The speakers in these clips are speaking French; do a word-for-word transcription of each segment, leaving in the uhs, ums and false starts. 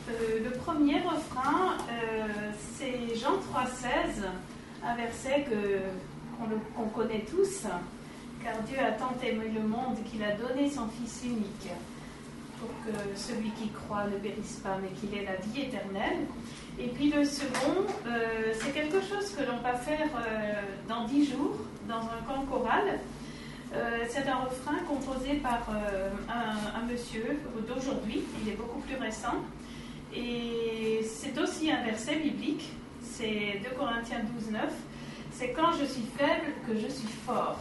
Euh, le premier refrain, euh, c'est Jean trois seize, un verset que, qu'on, le, qu'on connaît tous. Car Dieu a tant aimé le monde qu'il a donné son Fils unique, pour que celui qui croit ne périsse pas, mais qu'il ait la vie éternelle. Et puis le second, euh, c'est quelque chose que l'on va faire euh, dans dix jours, dans un camp choral. Euh, c'est un refrain composé par euh, un, un monsieur d'aujourd'hui, il est beaucoup plus récent. Et c'est aussi un verset biblique, c'est deux Corinthiens douze neuf. C'est quand je suis faible que je suis fort.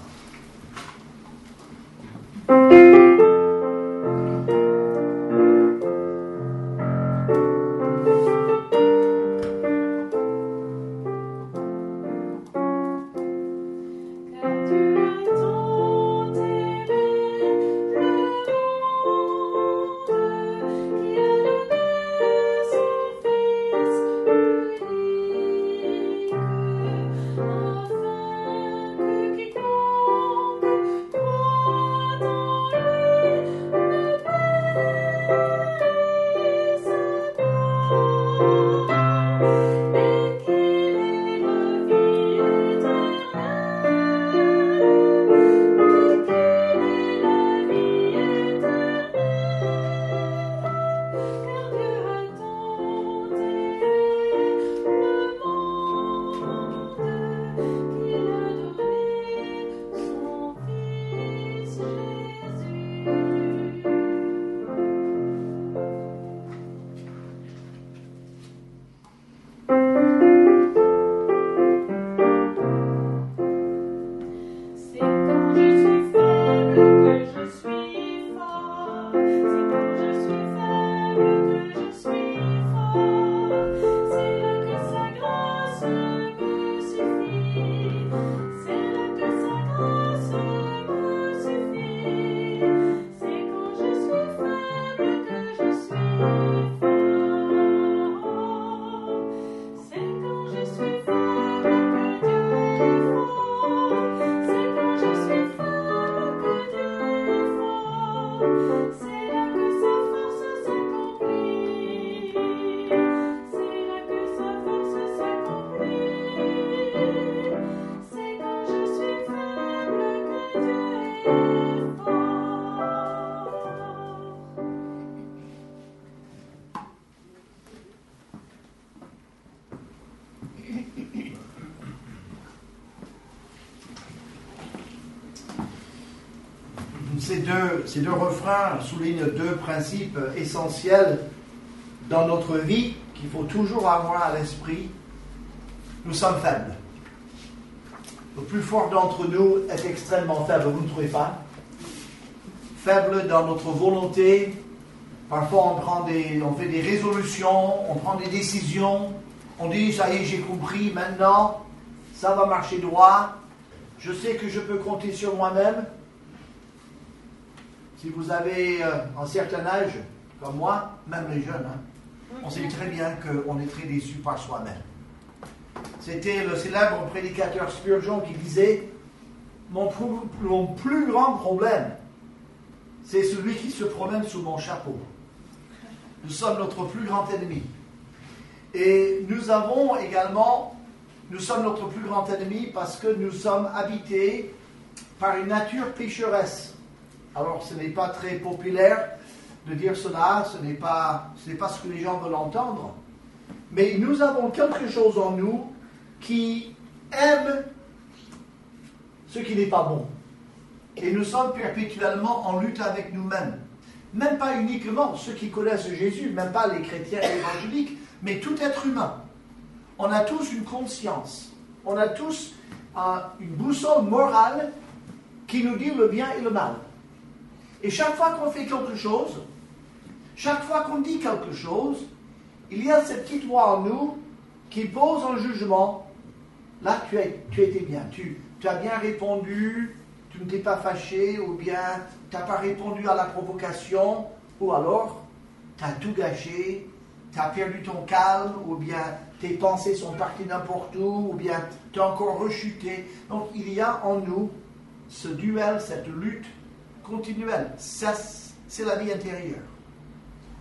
Ces deux, ces deux refrains soulignent deux principes essentiels dans notre vie qu'il faut toujours avoir à l'esprit. Nous sommes faibles. Le plus fort d'entre nous est extrêmement faible, vous ne trouvez pas? Faible dans notre volonté. Parfois on prend des, on fait des résolutions, on prend des décisions, on dit ça y est, j'ai compris, maintenant ça va marcher droit, je sais que je peux compter sur moi-même. Si vous avez euh, un certain âge, comme moi, même les jeunes, hein, on sait très bien qu'on est très déçus par soi-même. C'était le célèbre prédicateur Spurgeon qui disait « Mon, mon plus grand problème, c'est celui qui se promène sous mon chapeau. » Nous sommes notre plus grand ennemi. Et nous avons également, nous sommes notre plus grand ennemi parce que nous sommes habités par une nature pécheresse. Alors, ce n'est pas très populaire de dire cela, ce n'est pas, ce n'est pas ce que les gens veulent entendre, mais nous avons quelque chose en nous qui aime ce qui n'est pas bon. Et nous sommes perpétuellement en lutte avec nous-mêmes. Même pas uniquement ceux qui connaissent Jésus, même pas les chrétiens évangéliques, mais tout être humain. On a tous une conscience, on a tous euh, une boussole morale qui nous dit le bien et le mal. Et chaque fois qu'on fait quelque chose, chaque fois qu'on dit quelque chose, il y a cette petite voix en nous qui pose un jugement. Là, tu, es, tu étais bien, tu, tu as bien répondu, tu ne t'es pas fâché, ou bien tu n'as pas répondu à la provocation, ou alors tu as tout gâché, tu as perdu ton calme, ou bien tes pensées sont parties n'importe où, ou bien tu as encore rechuté. Donc il y a en nous ce duel, cette lutte continuelle. Ça, c'est la vie intérieure.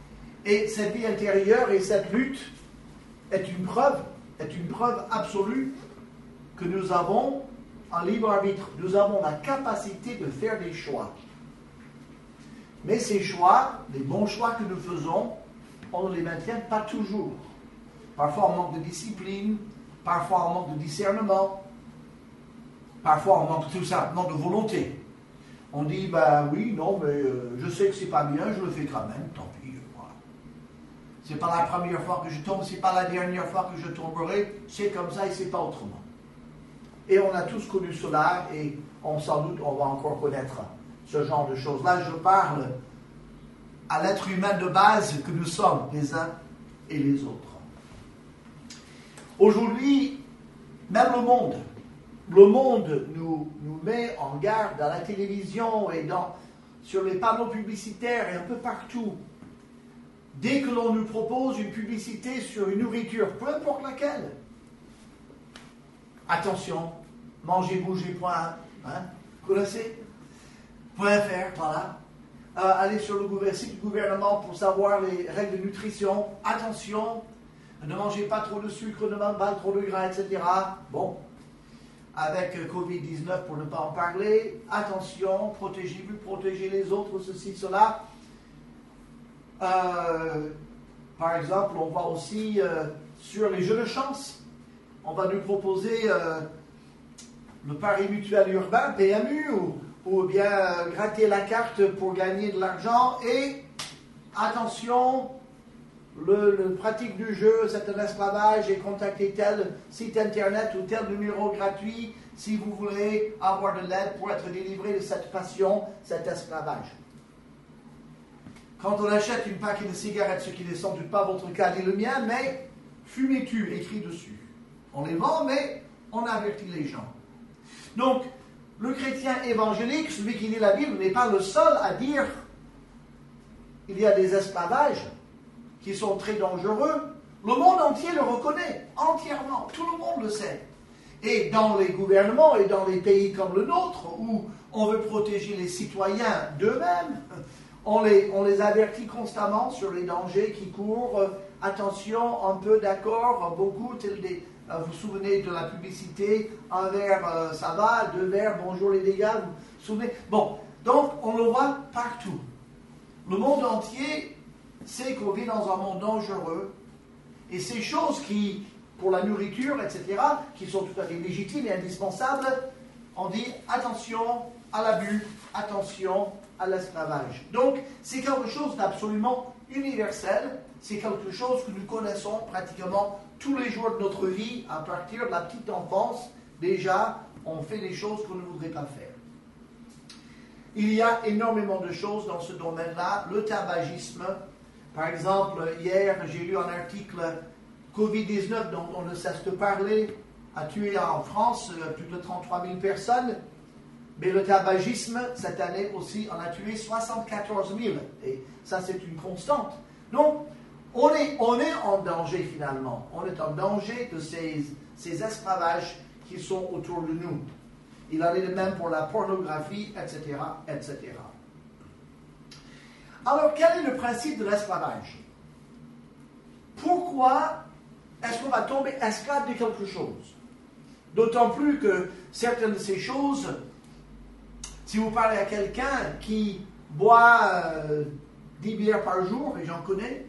Et cette vie intérieure et cette lutte est une preuve, est une preuve absolue que nous avons un libre arbitre. Nous avons la capacité de faire des choix. Mais ces choix, les bons choix que nous faisons, on ne les maintient pas toujours. Parfois on manque de discipline, parfois on manque de discernement, parfois on manque tout simplement de volonté. On dit, ben oui, non, mais euh, je sais que c'est pas bien, je le fais quand même, tant pis. Voilà. C'est pas la première fois que je tombe, c'est pas la dernière fois que je tomberai, c'est comme ça et c'est pas autrement. Et on a tous connu cela et on, sans doute on va encore connaître ce genre de choses. Là, je parle à l'être humain de base que nous sommes, les uns et les autres. Aujourd'hui, même le monde, le monde nous, nous met en garde à la télévision et dans, sur les panneaux publicitaires et un peu partout. Dès que l'on nous propose une publicité sur une nourriture, peu importe laquelle, attention, mangez, bougez, point, hein, connaissez, point .fr, voilà. Euh, allez sur le site du gouvernement pour savoir les règles de nutrition. Attention, ne mangez pas trop de sucre, ne mangez pas trop de gras, et cetera. Bon, avec covid dix-neuf pour ne pas en parler, attention, protégez-vous, protégez les autres, ceci, cela. Euh, par exemple, on voit aussi euh, sur les jeux de chance, on va nous proposer euh, le pari mutuel urbain, P M U, ou, ou bien euh, gratter la carte pour gagner de l'argent. Et attention, le, le pratique du jeu, c'est un esclavage, et contactez tel site internet ou tel numéro gratuit si vous voulez avoir de l'aide pour être délivré de cette passion, cet esclavage. Quand on achète une paquet de cigarettes, ce qui n'est sans doute pas votre cas ni le mien, mais fumez-tu, écrit dessus. On les vend, mais on avertit les gens. Donc, le chrétien évangélique, celui qui lit la Bible, n'est pas le seul à dire il y a des esclavages qui sont très dangereux. Le monde entier le reconnaît, entièrement. Tout le monde le sait. Et dans les gouvernements et dans les pays comme le nôtre, où on veut protéger les citoyens d'eux-mêmes, on les, on les avertit constamment sur les dangers qui courent. Euh, attention, un peu d'accord, beaucoup, tel des... Vous vous souvenez de la publicité, un verre, euh, ça va, deux verres, bonjour les dégâts, vous vous souvenez? Bon, donc on le voit partout. Le monde entier sait qu'on vit dans un monde dangereux, et ces choses qui, pour la nourriture, et cetera, qui sont tout à fait légitimes et indispensables, on dit attention à l'abus, attention à l'esclavage. Donc, c'est quelque chose d'absolument universel, c'est quelque chose que nous connaissons pratiquement tous les jours de notre vie, à partir de la petite enfance. Déjà, on fait des choses qu'on ne voudrait pas faire. Il y a énormément de choses dans ce domaine-là. Le tabagisme, par exemple, hier, j'ai lu un article covid dix-neuf dont on ne cesse de parler, a tué en France plus de trente-trois mille personnes, mais le tabagisme, cette année aussi, en a tué soixante-quatorze mille. Et ça, c'est une constante. Donc, on est, on est en danger finalement. On est en danger de ces, ces esclavages qui sont autour de nous. Il en est de même pour la pornographie, et cetera, et cetera. Alors, quel est le principe de l'esclavage? Pourquoi est-ce qu'on va tomber esclave de quelque chose? D'autant plus que certaines de ces choses, si vous parlez à quelqu'un qui boit euh, dix bières par jour, et j'en connais,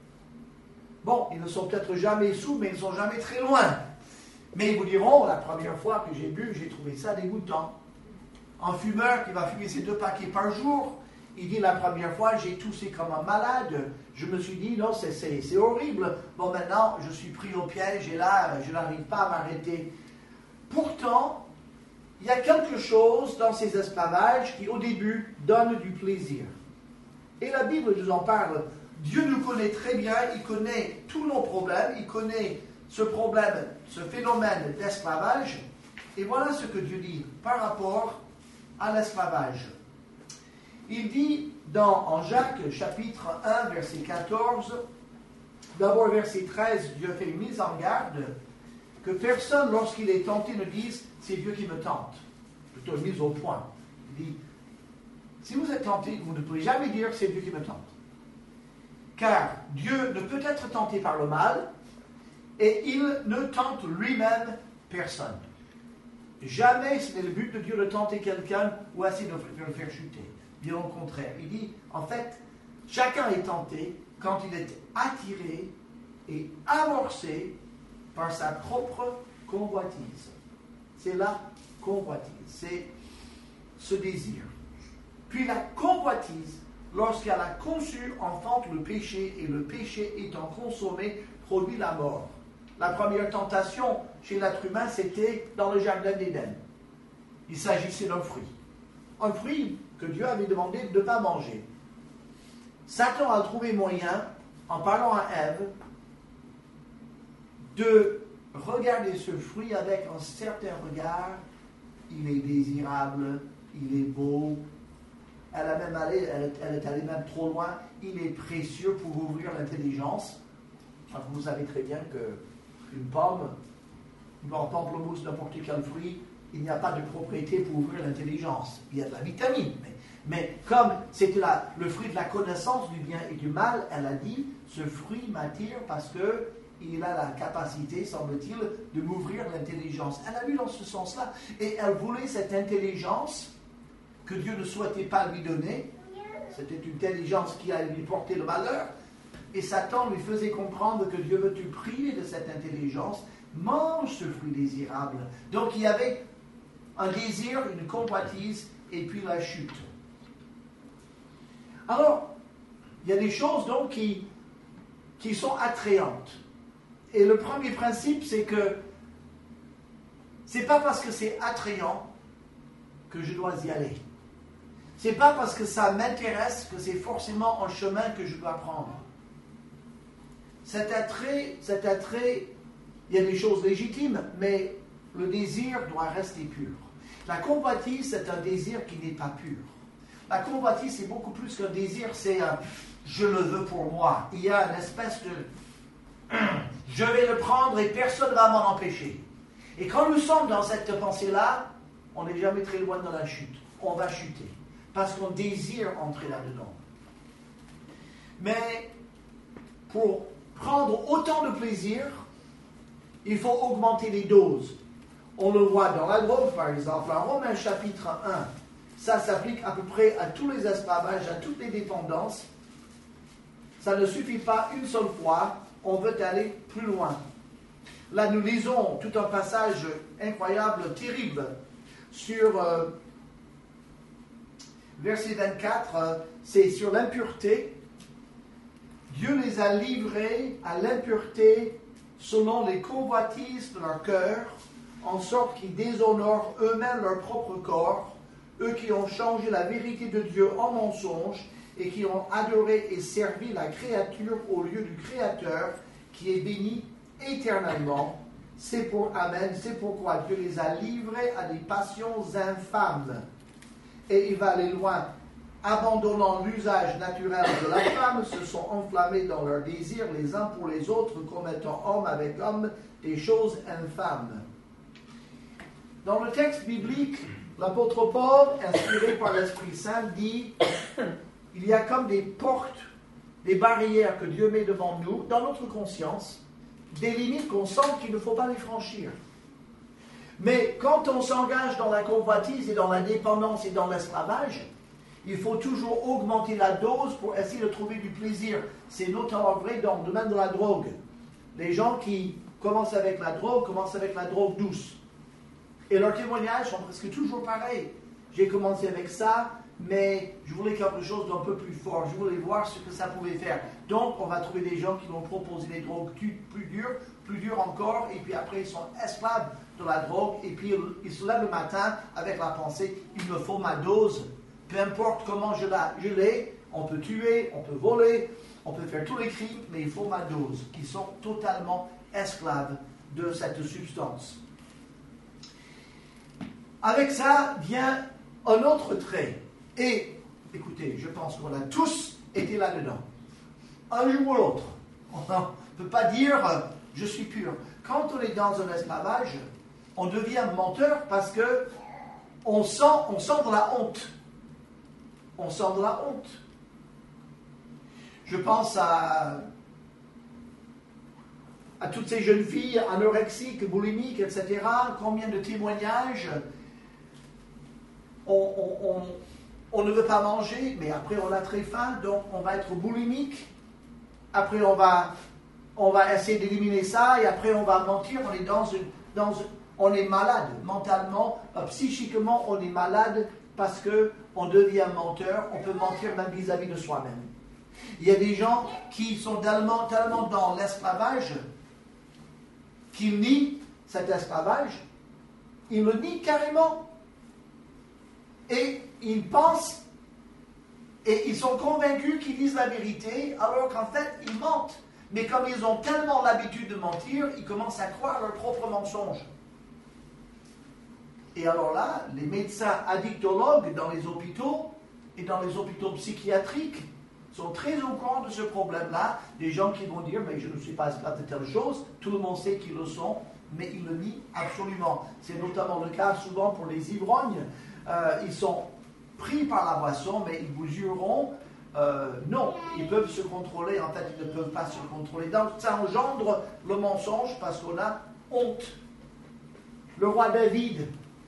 bon, ils ne sont peut-être jamais sous, mais ils ne sont jamais très loin. Mais ils vous diront, la première fois que j'ai bu, j'ai trouvé ça dégoûtant. Un fumeur qui va fumer ses deux paquets par jour, il dit la première fois, j'ai toussé comme un malade. Je me suis dit, non, c'est, c'est, c'est horrible. Bon, maintenant, je suis pris au piège et là, je n'arrive pas à m'arrêter. Pourtant, il y a quelque chose dans ces esclavages qui, au début, donne du plaisir. Et la Bible nous en parle. Dieu nous connaît très bien, il connaît tous nos problèmes, il connaît ce problème, ce phénomène d'esclavage. Et voilà ce que Dieu dit par rapport à l'esclavage. Il dit dans, en Jacques chapitre un, verset quatorze, d'abord verset treize, Dieu fait une mise en garde, que personne, lorsqu'il est tenté, ne dise « c'est Dieu qui me tente ». Plutôt une mise au point. Il dit « si vous êtes tenté, vous ne pouvez jamais dire « c'est Dieu qui me tente ». car Dieu ne peut être tenté par le mal, et il ne tente lui-même personne. Jamais ce n'est le but de Dieu de tenter quelqu'un ou essayer de le faire chuter. Bien au contraire. Il dit, en fait, chacun est tenté quand il est attiré et amorcé par sa propre convoitise. C'est la convoitise, c'est ce désir. Puis la convoitise, lorsqu'elle a conçu, enfante le péché, et le péché étant consommé, produit la mort. La première tentation chez l'être humain, c'était dans le jardin d'Éden. Il s'agissait d'un fruit. Un fruit que Dieu avait demandé de ne pas manger. Satan a trouvé moyen, en parlant à Ève, de regarder ce fruit avec un certain regard. Il est désirable, il est beau. Elle, a même allé, elle, elle est allée même trop loin. Il est précieux pour ouvrir l'intelligence. Alors, vous savez très bien qu'une pomme, un pamplemousse, n'importe quel fruit, il n'y a pas de propriété pour ouvrir l'intelligence. Il y a de la vitamine. Mais, mais comme c'était la, le fruit de la connaissance du bien et du mal, elle a dit, ce fruit m'attire parce qu'il a la capacité, semble-t-il, de m'ouvrir l'intelligence. Elle a lu dans ce sens-là. Et elle voulait cette intelligence que Dieu ne souhaitait pas lui donner. C'était une intelligence qui allait lui porter le malheur. Et Satan lui faisait comprendre que Dieu veut te priver de cette intelligence. Mange ce fruit désirable. Donc il y avait un désir, une convoitise, et puis la chute. Alors, il y a des choses donc qui, qui sont attrayantes. Et le premier principe, c'est que c'est pas parce que c'est attrayant que je dois y aller. C'est pas parce que ça m'intéresse que c'est forcément un chemin que je dois prendre. Cet attrait, cet attrait, il y a des choses légitimes, mais le désir doit rester pur. La convoitise, c'est un désir qui n'est pas pur. La convoitise, c'est beaucoup plus qu'un désir, c'est un « je le veux pour moi ». Il y a une espèce de « je vais le prendre et personne ne va m'en empêcher ». Et quand nous sommes dans cette pensée-là, on n'est jamais très loin de la chute. On va chuter, parce qu'on désire entrer là-dedans. Mais pour prendre autant de plaisir, il faut augmenter les doses. On le voit dans la drogue, par exemple, en Romains chapitre un. Ça s'applique à peu près à tous les esclavages, à toutes les dépendances. Ça ne suffit pas une seule fois, on veut aller plus loin. Là, nous lisons tout un passage incroyable, terrible, sur euh, verset vingt-quatre, euh, c'est sur l'impureté. Dieu les a livrés à l'impureté selon les convoitises de leur cœur, en sorte qu'ils déshonorent eux-mêmes leur propre corps, eux qui ont changé la vérité de Dieu en mensonge et qui ont adoré et servi la créature au lieu du Créateur, qui est béni éternellement. C'est pour Amen, c'est pourquoi Dieu les a livrés à des passions infâmes. Et il va aller loin. Abandonnant l'usage naturel de la femme, se sont enflammés dans leurs désirs les uns pour les autres, commettant homme avec homme des choses infâmes. Dans le texte biblique, l'apôtre Paul, inspiré par l'Esprit Saint, dit il y a comme des portes, des barrières que Dieu met devant nous, dans notre conscience, des limites qu'on sent qu'il ne faut pas les franchir. Mais quand on s'engage dans la convoitise et dans la dépendance et dans l'esclavage, il faut toujours augmenter la dose pour essayer de trouver du plaisir. C'est notamment vrai dans le domaine de la drogue. Les gens qui commencent avec la drogue commencent avec la drogue douce. Et leurs témoignages sont presque toujours pareils. J'ai commencé avec ça, mais je voulais quelque chose d'un peu plus fort. Je voulais voir ce que ça pouvait faire. Donc, on va trouver des gens qui vont proposer des drogues plus dures, plus dures encore, et puis après, ils sont esclaves de la drogue, et puis ils se lèvent le matin avec la pensée, il me faut ma dose. Peu importe comment je, la, je l'ai, on peut tuer, on peut voler, on peut faire tous les crimes, mais il faut ma dose. Ils sont totalement esclaves de cette substance. Avec ça vient un autre trait. Et, écoutez, je pense qu'on a tous été là-dedans. Un jour ou l'autre. On ne peut pas dire euh, « je suis pur ». Quand on est dans un esclavage, on devient menteur parce que on sent, on sent de la honte. On sent de la honte. Je pense à, à toutes ces jeunes filles anorexiques, boulimiques, et cetera. Combien de témoignages. On, on, on, on ne veut pas manger, mais après on a très faim, donc on va être boulimique. Après on va, on va essayer d'éliminer ça, et après on va mentir. On est dans une, dans une, on est malade mentalement, psychiquement, on est malade parce que on devient menteur. On peut mentir même vis-à-vis de soi-même. Il y a des gens qui sont tellement, tellement dans l'esclavage qu'ils nient cet esclavage. Ils le nient carrément. Et ils pensent, et ils sont convaincus qu'ils disent la vérité, alors qu'en fait, ils mentent. Mais comme ils ont tellement l'habitude de mentir, ils commencent à croire leurs propres mensonges. Et alors là, les médecins addictologues dans les hôpitaux et dans les hôpitaux psychiatriques sont très au courant de ce problème-là. Des gens qui vont dire, mais je ne suis pas esclave de telle chose, tout le monde sait qu'ils le sont, mais ils le nient absolument. C'est notamment le cas souvent pour les ivrognes. Euh, ils sont pris par la boisson, mais ils vous jureront, euh, non, ils peuvent se contrôler, en fait ils ne peuvent pas se contrôler. Donc ça engendre le mensonge parce qu'on a honte. Le roi David,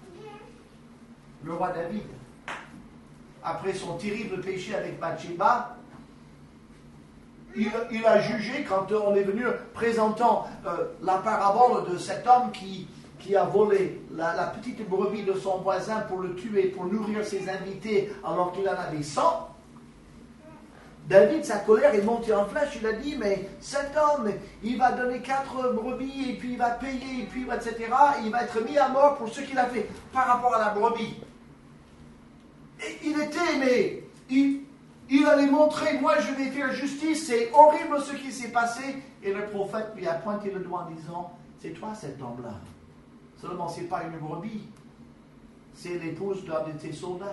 le roi David, après son terrible péché avec Bathsheba, il, il a jugé, quand on est venu présentant euh, la parabole de cet homme qui, qui a volé la, la petite brebis de son voisin pour le tuer, pour nourrir ses invités alors qu'il en avait cent. David, sa colère est montée en flèche. Il a dit, mais cet homme, il va donner quatre brebis et puis il va payer, et puis et cetera. Il va être mis à mort pour ce qu'il a fait par rapport à la brebis. Et il était, mais il, il allait montrer, moi je vais faire justice, c'est horrible ce qui s'est passé. Et le prophète lui a pointé le doigt en disant, c'est toi cet homme-là. Seulement, ce n'est pas une brebis, c'est l'épouse d'un de tes soldats.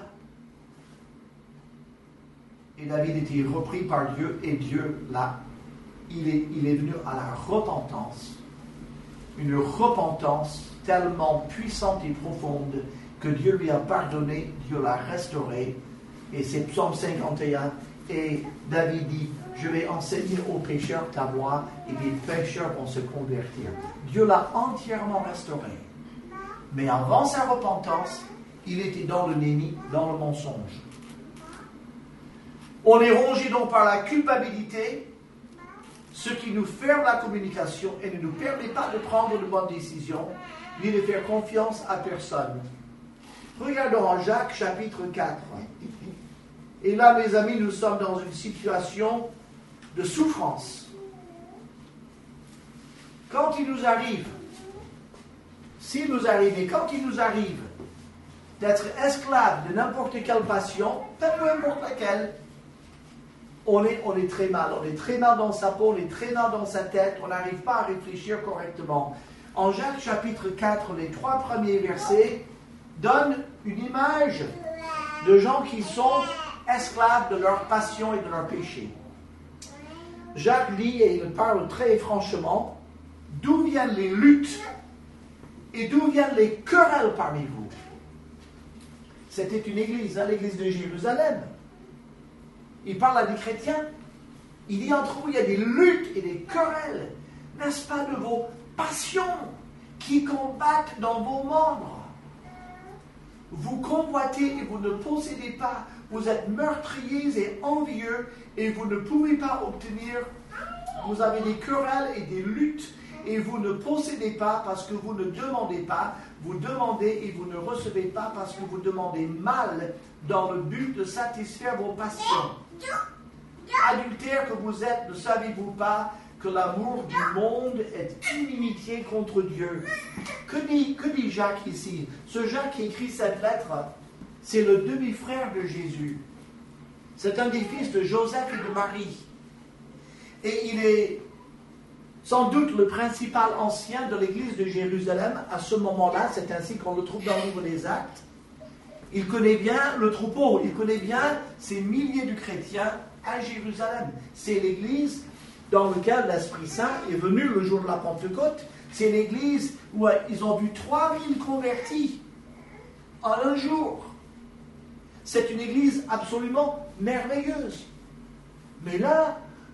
Et David était repris par Dieu, et Dieu, là, il est, il est venu à la repentance. Une repentance tellement puissante et profonde que Dieu lui a pardonné, Dieu l'a restauré. Et c'est Psaume cinquante et un. Et David dit, je vais enseigner aux pécheurs ta voie, et les pécheurs vont se convertir. Dieu l'a entièrement restauré. Mais avant sa repentance, il était dans le déni, dans le mensonge. On est rongé donc par la culpabilité, ce qui nous ferme la communication et ne nous permet pas de prendre de bonnes décisions, ni de faire confiance à personne. Regardons en Jacques chapitre quatre. Et là, mes amis, nous sommes dans une situation de souffrance. Quand il nous arrive, s'il nous arrive, et quand il nous arrive d'être esclave de n'importe quelle passion, peu importe laquelle, On est, on est très mal, on est très mal dans sa peau, on est très mal dans sa tête, on n'arrive pas à réfléchir correctement. En Jacques chapitre quatre, les trois premiers versets donnent une image de gens qui sont esclaves de leur passion et de leur péché. Jacques dit, et il parle très franchement, d'où viennent les luttes et d'où viennent les querelles parmi vous. C'était une église, hein, l'église de Jérusalem. Il parle à des chrétiens. Il dit entre vous, il y a des luttes et des querelles. N'est-ce pas de vos passions qui combattent dans vos membres? Vous convoitez et vous ne possédez pas. Vous êtes meurtriers et envieux et vous ne pouvez pas obtenir. Vous avez des querelles et des luttes et vous ne possédez pas parce que vous ne demandez pas. Vous demandez et vous ne recevez pas parce que vous demandez mal dans le but de satisfaire vos passions. Adultères que vous êtes, ne savez-vous pas que l'amour du monde est inimitié contre Dieu? Que dit, que dit Jacques ici? Ce Jacques qui écrit cette lettre, c'est le demi-frère de Jésus. C'est un des fils de Joseph et de Marie. Et il est sans doute le principal ancien de l'église de Jérusalem à ce moment-là. C'est ainsi qu'on le trouve dans le livre des Actes. Il connaît bien le troupeau, il connaît bien ces milliers de chrétiens à Jérusalem. C'est l'église dans laquelle l'Esprit Saint est venu le jour de la Pentecôte. C'est l'église où ils ont vu trois mille convertis en un jour. C'est une église absolument merveilleuse. Mais là,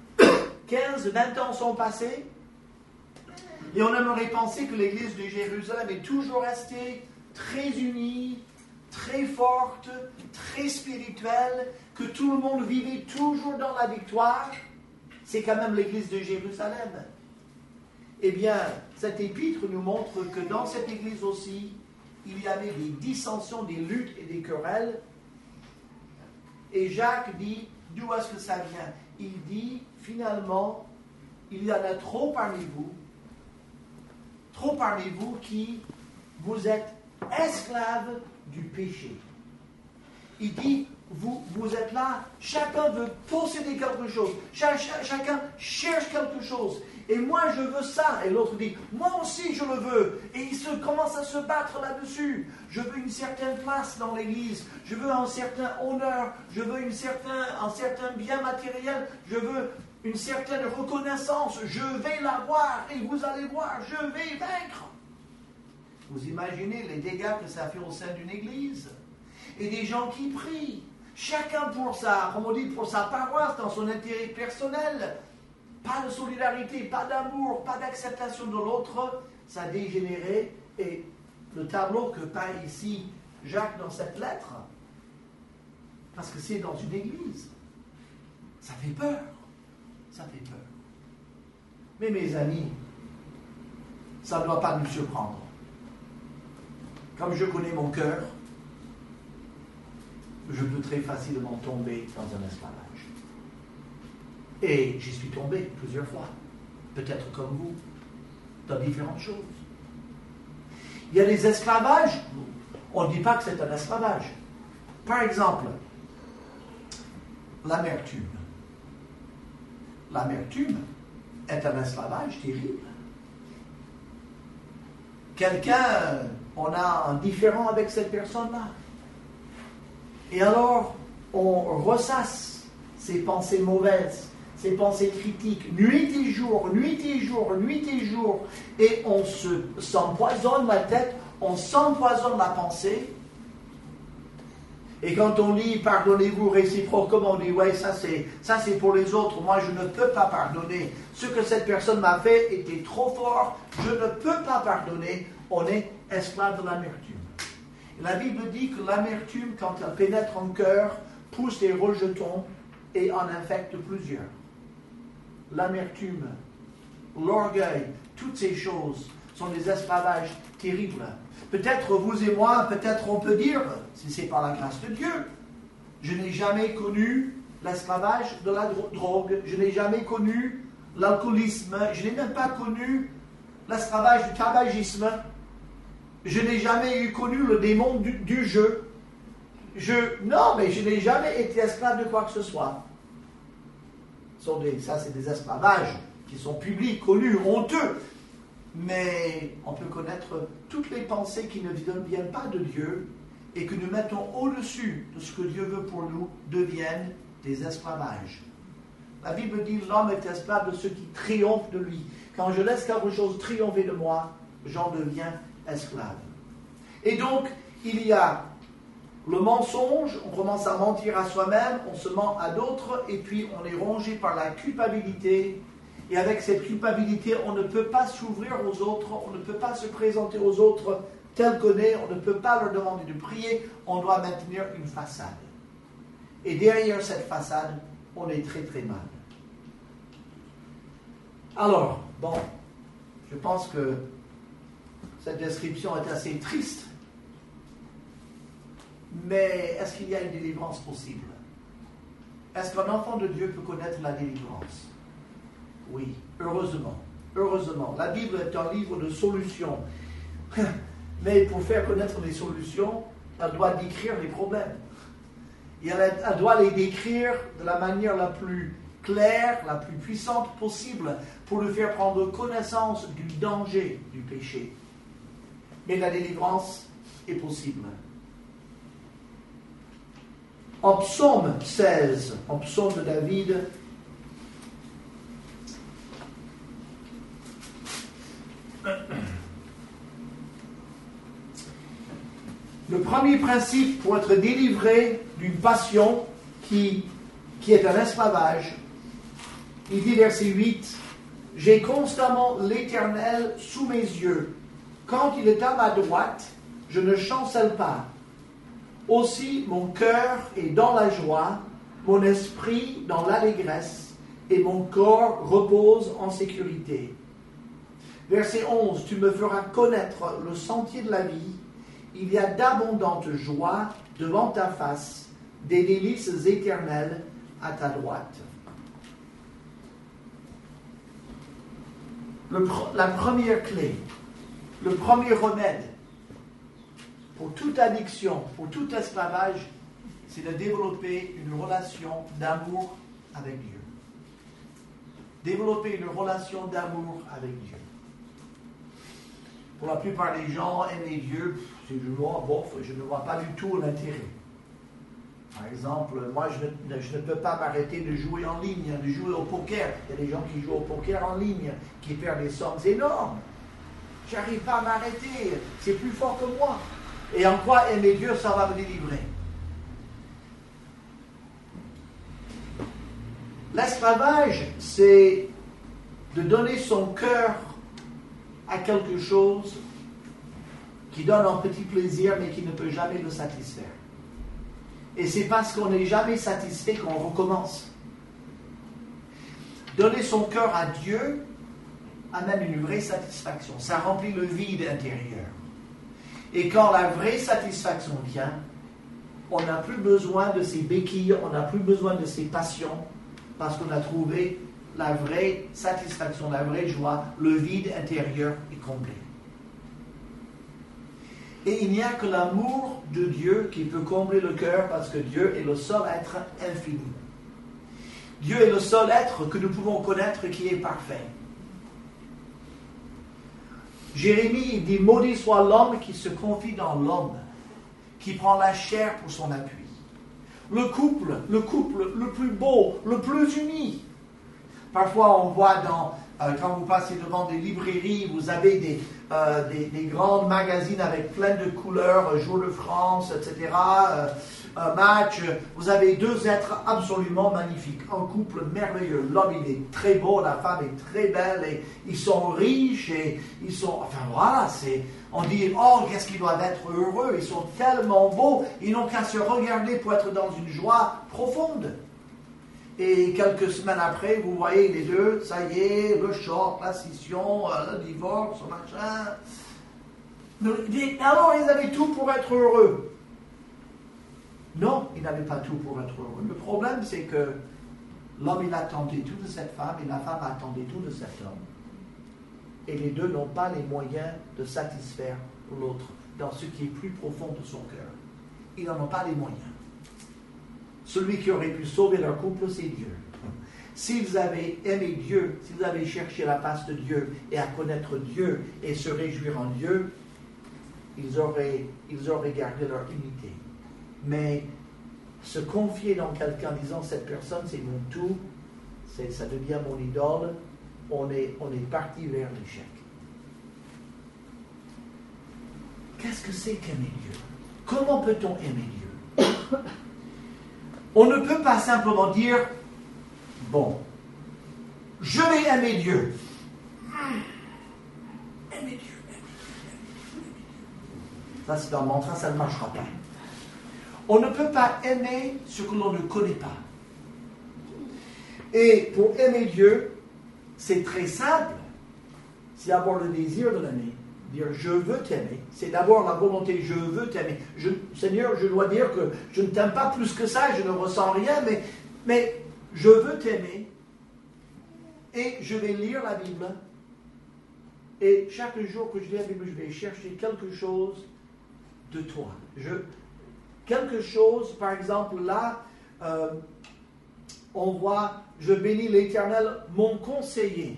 quinze, vingt ans sont passés. Et on aimerait penser que l'église de Jérusalem est toujours restée très unie, très forte, très spirituelle, que tout le monde vivait toujours dans la victoire. C'est quand même l'église de Jérusalem. Eh bien, cet épître nous montre que dans cette église aussi, il y avait des dissensions, des luttes et des querelles. Et Jacques dit, d'où est-ce que ça vient? Il dit, finalement, il y en a trop parmi vous, trop parmi vous qui vous êtes esclaves du péché. Il dit, vous, vous êtes là, chacun veut posséder quelque chose, Cha- cha- chacun cherche quelque chose, et moi je veux ça, et l'autre dit, moi aussi je le veux, et il se, commence à se battre là-dessus. Je veux une certaine place dans l'église, je veux un certain honneur, je veux une certain, un certain bien matériel, je veux une certaine reconnaissance, je vais l'avoir, et vous allez voir, je vais vaincre. Vous imaginez les dégâts que ça fait au sein d'une église, et des gens qui prient, chacun pour sa, comme on dit, pour sa paroisse, dans son intérêt personnel. Pas de solidarité, pas d'amour, pas d'acceptation de l'autre. Ça a dégénéré. Et le tableau que peint ici Jacques dans cette lettre, parce que c'est dans une église, ça fait peur. Ça fait peur. Mais mes amis, ça ne doit pas nous surprendre. Comme je connais mon cœur, je peux très facilement tomber dans un esclavage. Et j'y suis tombé plusieurs fois, peut-être comme vous, dans différentes choses. Il y a des esclavages, on ne dit pas que c'est un esclavage. Par exemple, l'amertume. L'amertume est un esclavage terrible. Quelqu'un, on a un différend avec cette personne-là. Et alors, on ressasse ses pensées mauvaises, ses pensées critiques, nuit et jour, nuit et jour, nuit et jour, et on se, s'empoisonne la tête, on s'empoisonne la pensée. Et quand on dit « pardonnez-vous réciproquement », on dit « ouais, ça c'est, ça c'est pour les autres, moi je ne peux pas pardonner. Ce que cette personne m'a fait était trop fort, je ne peux pas pardonner », on est esclave de l'amertume. La Bible dit que l'amertume, quand elle pénètre en cœur, pousse des rejetons et en infecte plusieurs. L'amertume, l'orgueil, toutes ces choses sont des esclavages terribles. Peut-être vous et moi, peut-être on peut dire, si c'est par la grâce de Dieu, je n'ai jamais connu l'esclavage de la drogue, je n'ai jamais connu l'alcoolisme, je n'ai même pas connu l'esclavage du tabagisme. Je n'ai jamais eu connu le démon du, du jeu. Je, non, mais je n'ai jamais été esclave de quoi que ce soit. Sont des, ça, c'est des esclavages qui sont publics, connus, honteux. Mais on peut connaître toutes les pensées qui ne viennent pas de Dieu et que nous mettons au-dessus de ce que Dieu veut pour nous deviennent des esclavages. La Bible dit l'homme est esclave de ceux qui triomphent de lui. Quand je laisse quelque chose triompher de moi, j'en deviens esclave. Et donc, il y a le mensonge, on commence à mentir à soi-même, on se ment à d'autres, et puis on est rongé par la culpabilité. Et avec cette culpabilité, on ne peut pas s'ouvrir aux autres, on ne peut pas se présenter aux autres tel qu'on est, on ne peut pas leur demander de prier, on doit maintenir une façade. Et derrière cette façade, on est très très mal. Alors, bon, je pense que cette description est assez triste. Mais est-ce qu'il y a une délivrance possible? Est-ce qu'un enfant de Dieu peut connaître la délivrance? Oui, heureusement. Heureusement. La Bible est un livre de solutions. Mais pour faire connaître les solutions, elle doit décrire les problèmes. Et elle, elle doit les décrire de la manière la plus claire, la plus puissante possible, pour nous faire prendre connaissance du danger du péché. Mais la délivrance est possible. En psaume seize, en psaume de David, le premier principe pour être délivré d'une passion qui, qui est un esclavage, Il dit verset huit, « J'ai constamment l'Éternel sous mes yeux. Quand il est à ma droite, je ne chancelle pas. Aussi mon cœur est dans la joie, mon esprit dans l'allégresse, et mon corps repose en sécurité. » Verset onze, « Tu me feras connaître le sentier de la vie. Il y a d'abondantes joies devant ta face, des délices éternelles à ta droite. » Le, la première clé, le premier remède pour toute addiction, pour tout esclavage, c'est de développer une relation d'amour avec Dieu. Développer une relation d'amour avec Dieu. Pour la plupart des gens, aimer Dieu, je, vois, bon, je ne vois pas du tout l'intérêt. Par exemple, moi, je ne, je ne peux pas m'arrêter de jouer en ligne, de jouer au poker. Il y a des gens qui jouent au poker en ligne, qui perdent des sommes énormes. Je n'arrive pas à m'arrêter. C'est plus fort que moi. Et en quoi aimer Dieu, ça va me délivrer? L'esclavage, c'est de donner son cœur à quelque chose qui donne un petit plaisir, mais qui ne peut jamais le satisfaire. Et c'est parce qu'on n'est jamais satisfait qu'on recommence. Donner son cœur à Dieu amène une vraie satisfaction. Ça remplit le vide intérieur. Et quand la vraie satisfaction vient, on n'a plus besoin de ses béquilles, on n'a plus besoin de ses passions, parce qu'on a trouvé la vraie satisfaction, la vraie joie, le vide intérieur est comblé. Et il n'y a que l'amour de Dieu qui peut combler le cœur, parce que Dieu est le seul être infini. Dieu est le seul être que nous pouvons connaître qui est parfait. Jérémie dit, « Maudit soit l'homme qui se confie dans l'homme, qui prend la chair pour son appui. » Le couple, le couple le plus beau, le plus uni. Parfois, on voit dans, euh, quand vous passez devant des librairies, vous avez des, euh, des, des grands magazines avec plein de couleurs, Jour de France, et cetera, euh, euh, Match. Vous avez deux êtres absolument magnifiques, un couple merveilleux. L'homme, il est très beau, la femme est très belle, et ils sont riches, et ils sont... Enfin, voilà, c'est... On dit, oh, qu'est-ce qu'ils doivent être heureux, ils sont tellement beaux, ils n'ont qu'à se regarder pour être dans une joie profonde. Et quelques semaines après, vous voyez les deux, ça y est, le choc, la scission, le divorce, le machin. Alors, ils avaient tout pour être heureux. Non, ils n'avaient pas tout pour être heureux. Le problème, c'est que l'homme, il attendait tout de cette femme, et la femme attendait tout de cet homme. Et les deux n'ont pas les moyens de satisfaire l'autre dans ce qui est plus profond de son cœur. Ils n'en ont pas les moyens. Celui qui aurait pu sauver leur couple, c'est Dieu. S'ils avaient aimé Dieu, s'ils avaient cherché la face de Dieu et à connaître Dieu et se réjouir en Dieu, ils auraient, ils auraient gardé leur unité. Mais se confier dans quelqu'un en disant, cette personne c'est mon tout, c'est, ça devient mon idole, on est, on est parti vers l'échec. Qu'est-ce que c'est qu'aimer Dieu? Comment peut-on aimer Dieu? On ne peut pas simplement dire, bon, je vais aimer Dieu. Aimer Dieu, aimer Dieu, aimer Dieu. Ça, c'est dans mon train, ça ne marchera pas. On ne peut pas aimer ce que l'on ne connaît pas. Et pour aimer Dieu, c'est très simple. C'est avoir le désir de l'aimer. Dire je veux t'aimer, c'est d'avoir la volonté, je veux t'aimer. Je, Seigneur, je dois dire que je ne t'aime pas plus que ça, je ne ressens rien, mais, mais je veux t'aimer. Et je vais lire la Bible. Et chaque jour que je lis la Bible, je vais chercher quelque chose de toi. Je, quelque chose, par exemple, là, euh, on voit, je bénis l'Éternel, mon conseiller.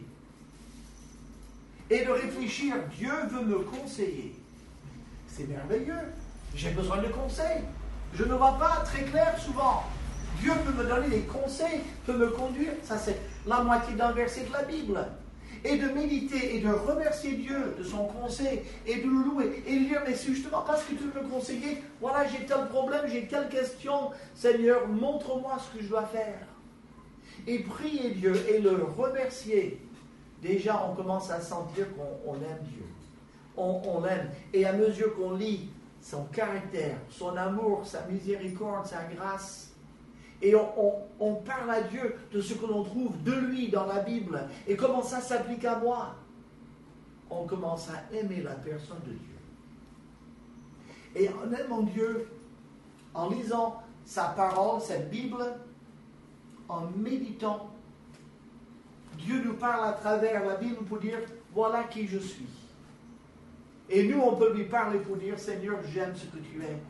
Et de réfléchir, Dieu veut me conseiller. C'est merveilleux. J'ai besoin de conseils. Je ne vois pas très clair souvent. Dieu peut me donner des conseils, peut me conduire. Ça, c'est la moitié d'un verset de la Bible. Et de méditer et de remercier Dieu de son conseil et de le louer. Et de dire, mais c'est justement parce que tu veux me conseiller, voilà, j'ai tel problème, j'ai telle question. Seigneur, montre-moi ce que je dois faire. et prier Dieu et le remercier, déjà on commence à sentir qu'on on aime Dieu. On, on l'aime. Et à mesure qu'on lit son caractère, son amour, sa miséricorde, sa grâce, et on, on, on parle à Dieu de ce que l'on trouve de lui dans la Bible, et comment ça s'applique à moi, on commence à aimer la personne de Dieu. Et en aimant Dieu, en lisant sa parole, cette Bible, en méditant, Dieu nous parle à travers la Bible pour dire, voilà qui je suis. Et nous, on peut lui parler pour dire, Seigneur, j'aime ce que tu es.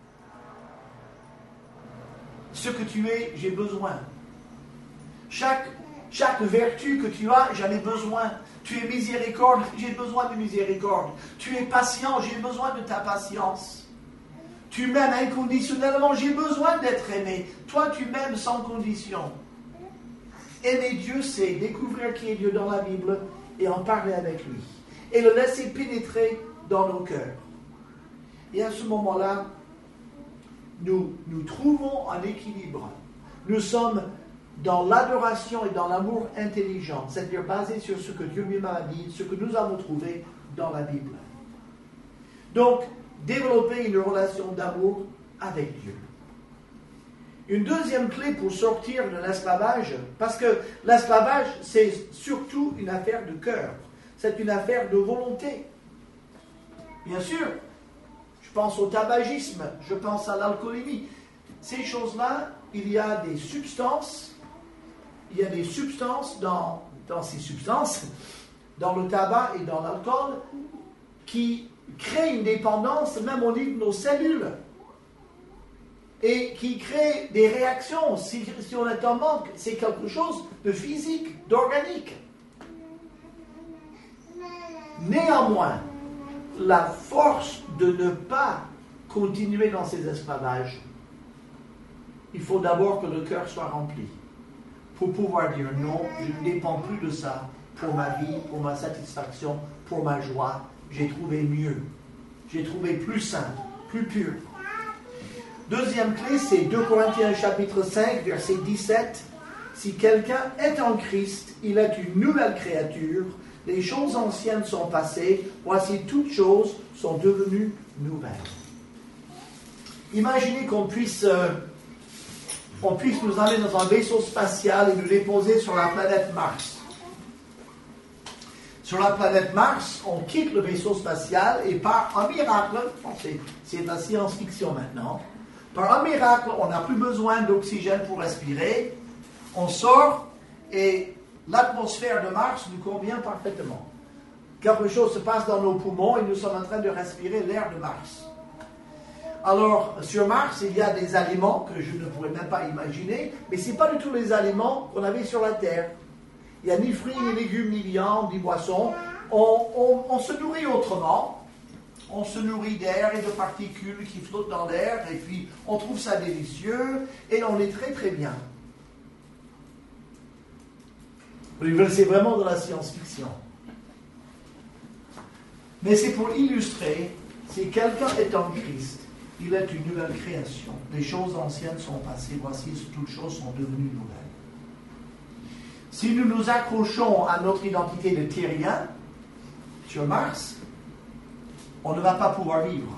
Ce que tu es, j'ai besoin. Chaque, chaque vertu que tu as, j'en ai besoin. Tu es miséricorde, j'ai besoin de miséricorde. Tu es patient, j'ai besoin de ta patience. Tu m'aimes inconditionnellement, j'ai besoin d'être aimé. Toi, tu m'aimes sans condition. Aimer Dieu, c'est découvrir qui est Dieu dans la Bible et en parler avec lui. Et le laisser pénétrer dans nos cœurs. Et à ce moment-là, nous nous trouvons en équilibre. Nous sommes dans l'adoration et dans l'amour intelligent, c'est-à-dire basé sur ce que Dieu lui-même a dit, ce que nous avons trouvé dans la Bible. Donc, développer une relation d'amour avec Dieu. Une deuxième clé pour sortir de l'esclavage, parce que l'esclavage, c'est surtout une affaire de cœur. C'est une affaire de volonté. Bien sûr, je pense au tabagisme, je pense à l'alcoolémie. Ces choses-là, il y a des substances, il y a des substances dans, dans ces substances, dans le tabac et dans l'alcool, qui créent une dépendance même au niveau de nos cellules. Et qui créent des réactions. Si, si on est en manque, c'est quelque chose de physique, d'organique. Néanmoins, la force de ne pas continuer dans ces esclavages, il faut d'abord que le cœur soit rempli pour pouvoir dire non, je ne dépends plus de ça pour ma vie, pour ma satisfaction, pour ma joie. J'ai trouvé mieux. J'ai trouvé plus sain, plus pur. Deuxième clé, c'est deux Corinthiens chapitre cinq, verset dix-sept. Si quelqu'un est en Christ, il est une nouvelle créature. Les choses anciennes sont passées, voici toutes choses sont devenues nouvelles. Imaginez qu'on puisse, euh, on puisse nous amener dans un vaisseau spatial et nous déposer sur la planète Mars. Sur la planète Mars, on quitte le vaisseau spatial et par un miracle, bon, c'est, c'est de la science-fiction maintenant, par un miracle, on n'a plus besoin d'oxygène pour respirer, on sort et l'atmosphère de Mars nous convient parfaitement. Quelque chose se passe dans nos poumons et nous sommes en train de respirer l'air de Mars. Alors, sur Mars, il y a des aliments que je ne pourrais même pas imaginer, mais ce n'est pas du tout les aliments qu'on avait sur la Terre. Il n'y a ni fruits, ni légumes, ni viande, ni boissons. On, on, on se nourrit autrement. On se nourrit d'air et de particules qui flottent dans l'air, et puis on trouve ça délicieux, et on est très très bien. C'est vraiment de la science-fiction. Mais c'est pour illustrer, si quelqu'un est en Christ, il est une nouvelle création. Les choses anciennes sont passées, voici toutes choses sont devenues nouvelles. Si nous nous accrochons à notre identité de terrien, sur Mars, on ne va pas pouvoir vivre.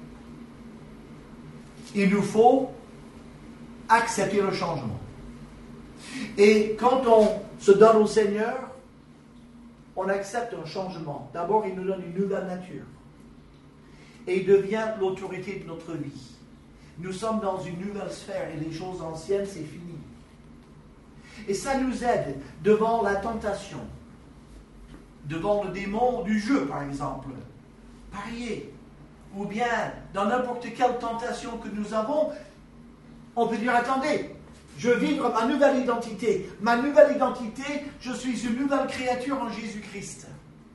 Il nous faut accepter le changement. Et quand on se donne au Seigneur, on accepte un changement. D'abord, il nous donne une nouvelle nature. Et il devient l'autorité de notre vie. Nous sommes dans une nouvelle sphère et les choses anciennes, c'est fini. Et ça nous aide devant la tentation, devant le démon du jeu, par exemple. Parier, ou bien dans n'importe quelle tentation que nous avons, on peut dire, attendez, je veux vivre ma nouvelle identité. Ma nouvelle identité, je suis une nouvelle créature en Jésus-Christ.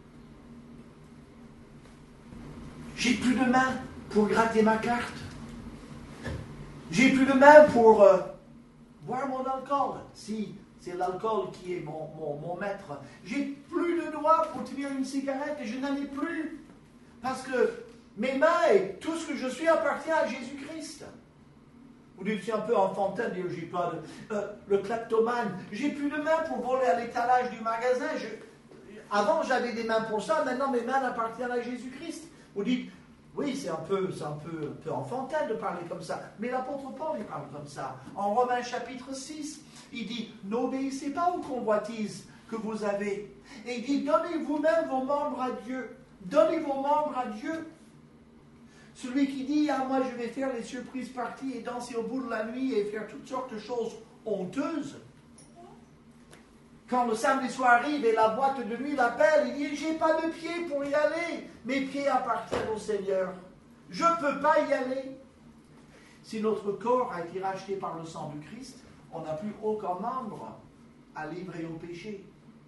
J'ai plus de main pour gratter ma carte. J'ai plus de main pour euh, boire mon alcool, si c'est l'alcool qui est mon, mon, mon maître. J'ai plus de doigts pour tenir une cigarette et je n'en ai plus. Parce que mes mains et tout ce que je suis appartient à Jésus-Christ. Vous dites, c'est un peu enfantin de dire, j'ai pas de... Euh, le kleptomane, j'ai plus de mains pour voler à l'étalage du magasin. Je... Avant, j'avais des mains pour ça, maintenant mes mains appartiennent à Jésus-Christ. Vous dites, oui, c'est un peu, c'est un peu, un peu enfantin de parler comme ça. Mais l'apôtre Paul, il parle comme ça. En Romains chapitre six, il dit, n'obéissez pas aux convoitises que vous avez. Et il dit, donnez vous-même vos membres à Dieu. Donnez vos membres à Dieu. Celui qui dit, ah, moi je vais faire les surprises parties et danser au bout de la nuit et faire toutes sortes de choses honteuses. Quand le samedi soir arrive et la boîte de nuit l'appelle, il dit, j'ai pas de pieds pour y aller. Mes pieds appartiennent au Seigneur. Je ne peux pas y aller. Si notre corps a été racheté par le sang du Christ, on n'a plus aucun membre à livrer au péché.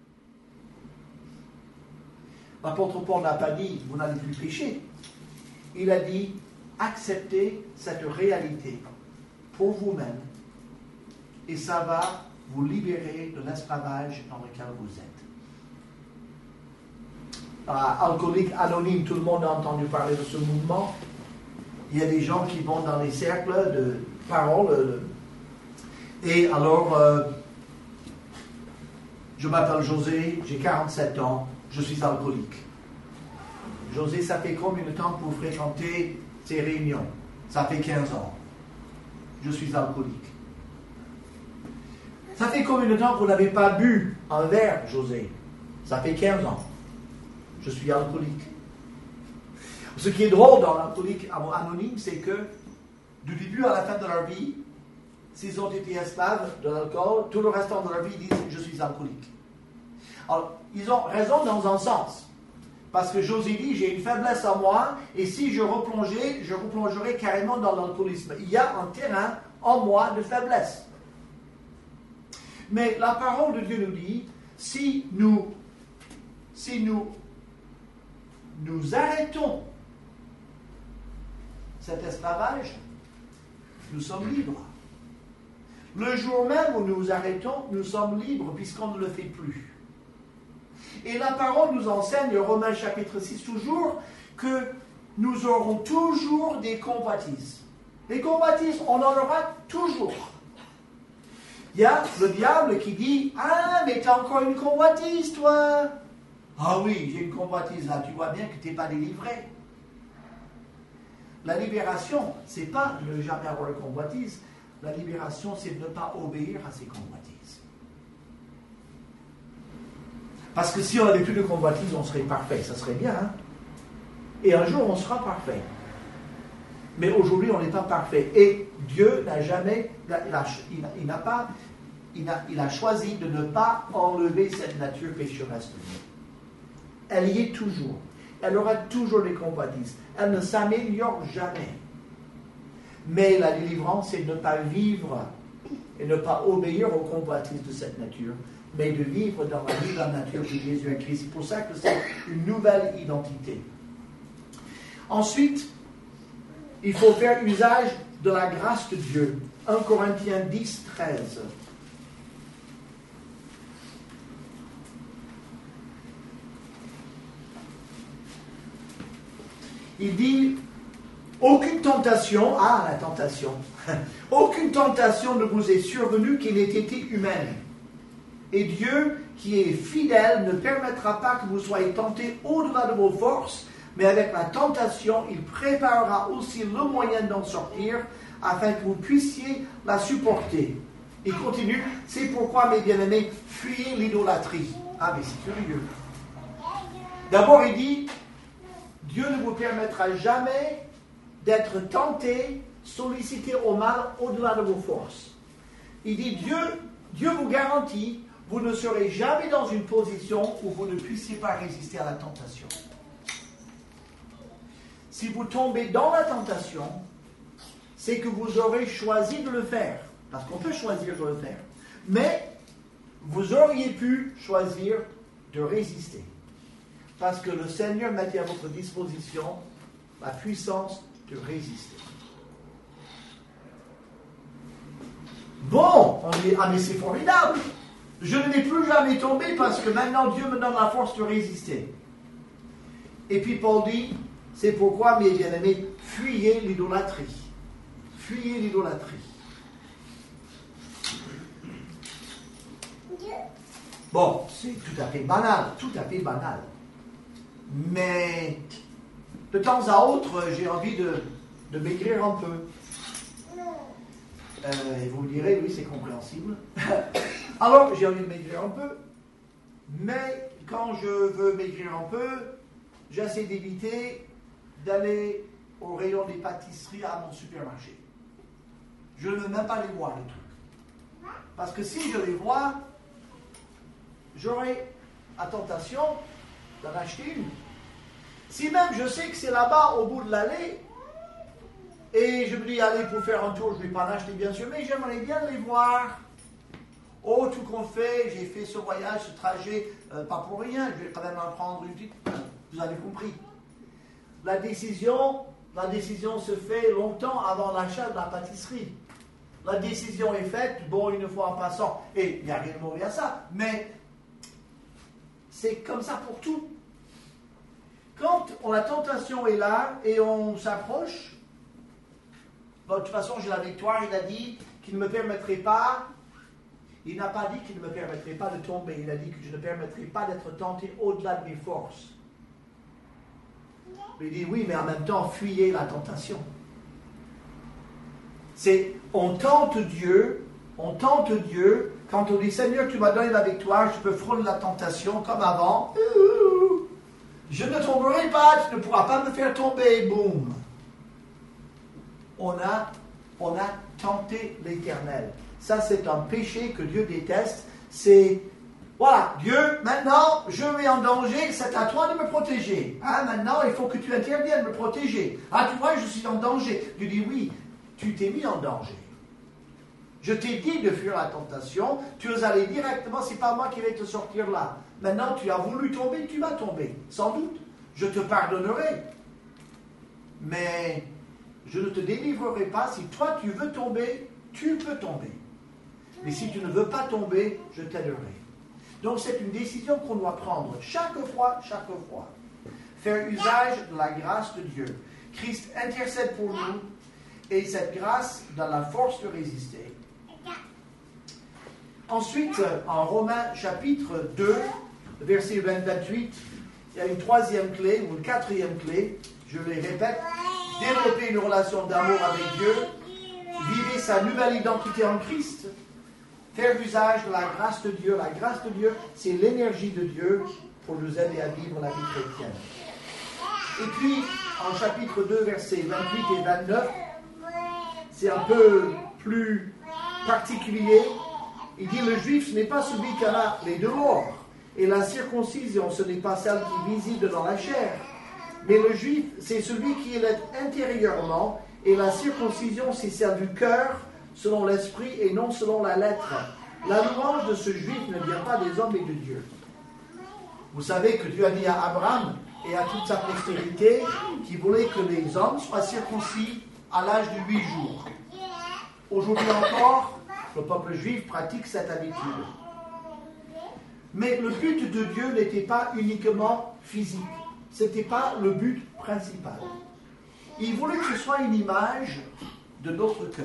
L'apôtre Paul n'a pas dit, vous n'allez plus pécher. Il a dit, acceptez cette réalité pour vous-même et ça va vous libérer de l'esclavage dans lequel vous êtes. Ah, alcoolique anonyme, tout le monde a entendu parler de ce mouvement. Il y a des gens qui vont dans les cercles de parole. Et alors, euh, je m'appelle José, j'ai quarante-sept ans, je suis alcoolique. José, ça fait combien de temps que vous fréquentez ces réunions? Ça fait quinze ans. Je suis alcoolique. Ça fait combien de temps que vous n'avez pas bu un verre, José? Ça fait quinze ans. Je suis alcoolique. Ce qui est drôle dans l'alcoolique anonyme, c'est que du début à la fin de leur vie, s'ils ont été esclaves de l'alcool, tout le restant de leur vie, ils disent « je suis alcoolique ». Alors, ils ont raison dans un sens. Parce que José dit, j'ai une faiblesse en moi, et si je replongeais, je replongerais carrément dans l'alcoolisme. Il y a un terrain en moi de faiblesse. Mais la parole de Dieu nous dit, si nous, si nous, nous arrêtons cet esclavage, nous sommes libres. Le jour même où nous arrêtons, nous sommes libres puisqu'on ne le fait plus. Et la parole nous enseigne, Romains chapitre six toujours, que nous aurons toujours des convoitises. Les convoitises, on en aura toujours. Il y a le diable qui dit, ah, mais tu as encore une convoitise, toi. Ah oui, j'ai une convoitise là, tu vois bien que tu n'es pas délivré. La libération, ce n'est pas ne jamais avoir une convoitise. La libération, c'est de ne pas obéir à ces convoitises. Parce que si on n'avait plus de convoitise, on serait parfait. Ça serait bien, hein? Et un jour, on sera parfait. Mais aujourd'hui, on n'est pas parfait. Et Dieu n'a jamais, il, a, il, a, il n'a pas, il a, il a choisi de ne pas enlever cette nature pécheresse de nous. Elle y est toujours. Elle aura toujours des convoitises. Elle ne s'améliore jamais. Mais la délivrance, c'est de ne pas vivre et ne pas obéir aux convoitises de cette nature, mais de vivre dans la vie de la nature de Jésus et Christ. C'est pour ça que c'est une nouvelle identité. Ensuite, il faut faire usage de la grâce de Dieu. un Corinthiens dix, treize. Il dit, aucune tentation, ah la tentation, aucune tentation ne vous est survenue qui n'ait été humaine. Et Dieu, qui est fidèle, ne permettra pas que vous soyez tentés au-delà de vos forces, mais avec la tentation, il préparera aussi le moyen d'en sortir, afin que vous puissiez la supporter. Il continue, c'est pourquoi, mes bien-aimés, fuyez l'idolâtrie. Ah mais c'est curieux. D'abord, il dit, Dieu ne vous permettra jamais d'être tenté, sollicité au mal au-delà de vos forces. Il dit, Dieu, Dieu vous garantit, vous ne serez jamais dans une position où vous ne puissiez pas résister à la tentation. Si vous tombez dans la tentation, c'est que vous aurez choisi de le faire. Parce qu'on peut choisir de le faire. Mais vous auriez pu choisir de résister. Parce que le Seigneur met à votre disposition la puissance de résister. Bon, on dit, ah mais c'est formidable. Je ne n'ai plus jamais tombé parce que maintenant Dieu me donne la force de résister. Et puis Paul dit, c'est pourquoi, mes bien-aimés, fuyez l'idolâtrie. Fuyez l'idolâtrie. Bon, c'est tout à fait banal, tout à fait banal. Mais de temps à autre, j'ai envie de, de maigrir un peu. Euh, et vous me direz, oui, c'est compréhensible. Alors, j'ai envie de maigrir un peu. Mais quand je veux maigrir un peu, j'essaie d'éviter d'aller au rayon des pâtisseries à mon supermarché. Je ne veux même pas les voir, les trucs. Parce que si je les vois, j'aurai la tentation d'en acheter une. Si même je sais que c'est là-bas, au bout de l'allée, et je me dis, allez, pour faire un tour, je ne vais pas en acheter, bien sûr, mais j'aimerais bien les voir. Oh, tout qu'on fait, j'ai fait ce voyage, ce trajet, euh, pas pour rien, je vais quand même en prendre une petite. Vous avez compris. La décision, la décision se fait longtemps avant l'achat de la pâtisserie. La décision est faite, bon, une fois en passant, et il n'y a rien de mauvais à ça, mais c'est comme ça pour tout. Quand on, la tentation est là et on s'approche, bon, de toute façon, j'ai la victoire, il a dit qu'il ne me permettrait pas, il n'a pas dit qu'il ne me permettrait pas de tomber, il a dit que je ne permettrais pas d'être tenté au-delà de mes forces. Mais il dit oui, mais en même temps, fuyez la tentation. C'est, on tente Dieu, on tente Dieu, quand on dit Seigneur, tu m'as donné la victoire, je peux frôler la tentation comme avant. Je ne tomberai pas, tu ne pourras pas me faire tomber, boum. On a, on a tenté l'Éternel. Ça, c'est un péché que Dieu déteste. C'est, voilà, Dieu, maintenant, je vais en danger, c'est à toi de me protéger. Hein, maintenant, il faut que tu interviennes me protéger. Ah, tu vois, je suis en danger. Dieu dit, oui, tu t'es mis en danger. Je t'ai dit de fuir la tentation, tu es allé directement, c'est pas moi qui vais te sortir là. Maintenant, tu as voulu tomber, tu vas tomber, sans doute. Je te pardonnerai. Mais je ne te délivrerai pas. Si toi, tu veux tomber, tu peux tomber. Mais si tu ne veux pas tomber, je t'aiderai. Donc, c'est une décision qu'on doit prendre chaque fois, chaque fois. Faire usage de la grâce de Dieu. Christ intercède pour nous et cette grâce donne la force de résister. Ensuite, en Romains chapitre deux, verset vingt-huit, il y a une troisième clé, ou une quatrième clé, je les répète, développer une relation d'amour avec Dieu, vivre sa nouvelle identité en Christ, faire usage de la grâce de Dieu. La grâce de Dieu, c'est l'énergie de Dieu pour nous aider à vivre la vie chrétienne. Et puis, en chapitre deux, versets vingt-huit et vingt-neuf, c'est un peu plus particulier. Il dit, le juif, ce n'est pas celui qui a les dehors. Et la circoncision, ce n'est pas celle qui est visible dans la chair. Mais le juif, c'est celui qui est intérieurement. Et la circoncision, c'est celle du cœur, selon l'esprit et non selon la lettre. La louange de ce juif ne vient pas des hommes mais de Dieu. Vous savez que Dieu a dit à Abraham et à toute sa postérité qu'il voulait que les hommes soient circoncis à l'âge de huit jours. Aujourd'hui encore, le peuple juif pratique cette habitude. Mais le but de Dieu n'était pas uniquement physique. Ce n'était pas le but principal. Il voulait que ce soit une image de notre cœur.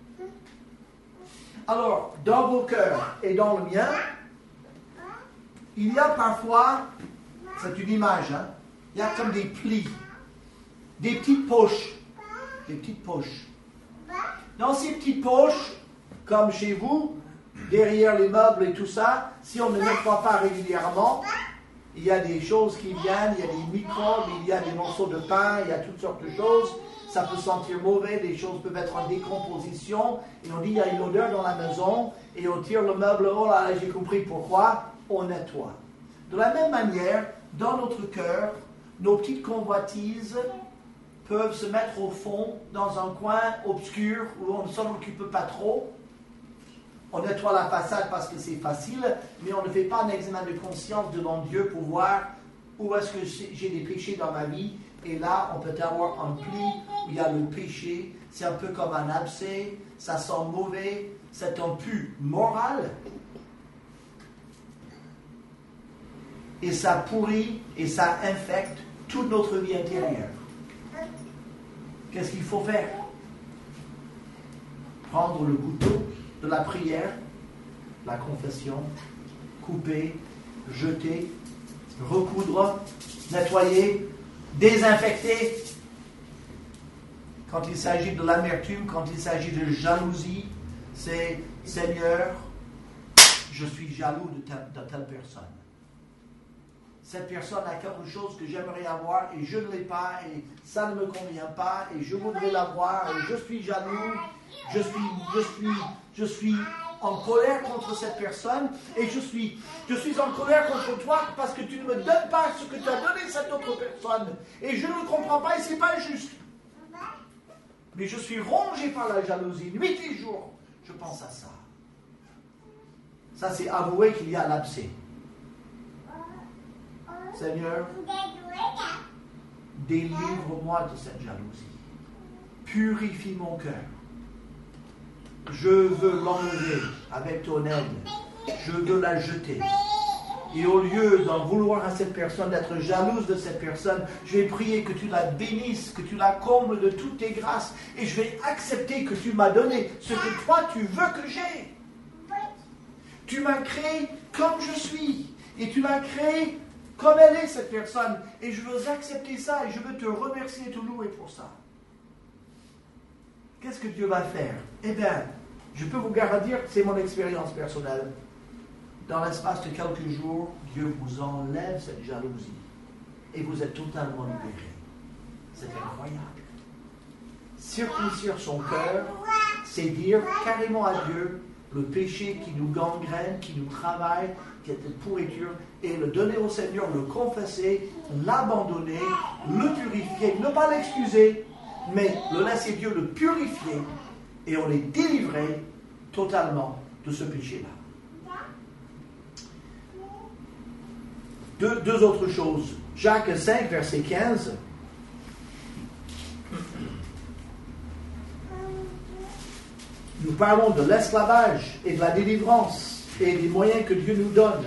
Alors, dans vos cœurs et dans le mien, il y a parfois, c'est une image, hein, il y a comme des plis, des petites poches, des petites poches. Dans ces petites poches, comme chez vous, derrière les meubles et tout ça, si on ne nettoie pas régulièrement, il y a des choses qui viennent, il y a des microbes, il y a des morceaux de pain, il y a toutes sortes de choses. Ça peut sentir mauvais, des choses peuvent être en décomposition. Et on dit, il y a une odeur dans la maison, et on tire le meuble, oh là, là j'ai compris pourquoi, on nettoie. De la même manière, dans notre cœur, nos petites convoitises peuvent se mettre au fond, dans un coin obscur, où on ne s'en occupe pas trop. On nettoie la façade parce que c'est facile, mais on ne fait pas un examen de conscience devant Dieu pour voir où est-ce que j'ai des péchés dans ma vie. Et là, on peut avoir un pli où il y a le péché. C'est un peu comme un abcès, ça sent mauvais, c'est un pu moral. Et ça pourrit et ça infecte toute notre vie intérieure. Qu'est-ce qu'il faut faire? Prendre le couteau de la prière, la confession, couper, jeter, recoudre, nettoyer, désinfecter. Quand il s'agit de l'amertume, quand il s'agit de jalousie, c'est « Seigneur, je suis jaloux de telle, de telle personne. Cette personne a quelque chose que j'aimerais avoir et je ne l'ai pas et ça ne me convient pas et je voudrais l'avoir et je suis jaloux, je suis, je suis, je suis en colère contre cette personne et je suis, je suis en colère contre toi parce que tu ne me donnes pas ce que tu as donné à cette autre personne et je ne le comprends pas et ce n'est pas juste. Mais je suis rongé par la jalousie, nuit et jour, je pense à ça. Ça, c'est avouer qu'il y a l'abcès. Seigneur, délivre-moi de cette jalousie. Purifie mon cœur. Je veux l'enlever avec ton aide. Je veux la jeter. Et au lieu d'en vouloir à cette personne, d'être jalouse de cette personne, je vais prier que tu la bénisses, que tu la combles de toutes tes grâces. Et je vais accepter que tu m'as donné ce que toi tu veux que j'ai. Tu m'as créé comme je suis. Et tu m'as créé comme elle est, cette personne. Et je veux accepter ça. Et je veux te remercier et te louer pour ça. Qu'est-ce que Dieu va faire? Eh bien, je peux vous garantir que c'est mon expérience personnelle. Dans l'espace de quelques jours, Dieu vous enlève cette jalousie. Et vous êtes totalement libéré. C'est incroyable. Circoncire son cœur, c'est dire carrément à Dieu le péché qui nous gangrène, qui nous travaille, qui est de pourriture, et le donner au Seigneur, le confesser, l'abandonner, le purifier, ne pas l'excuser, mais le laisser Dieu le purifier, et on est délivré totalement de ce péché-là. Deux, deux autres choses. Jacques cinq, verset quinze. Nous parlons de l'esclavage et de la délivrance et des moyens que Dieu nous donne.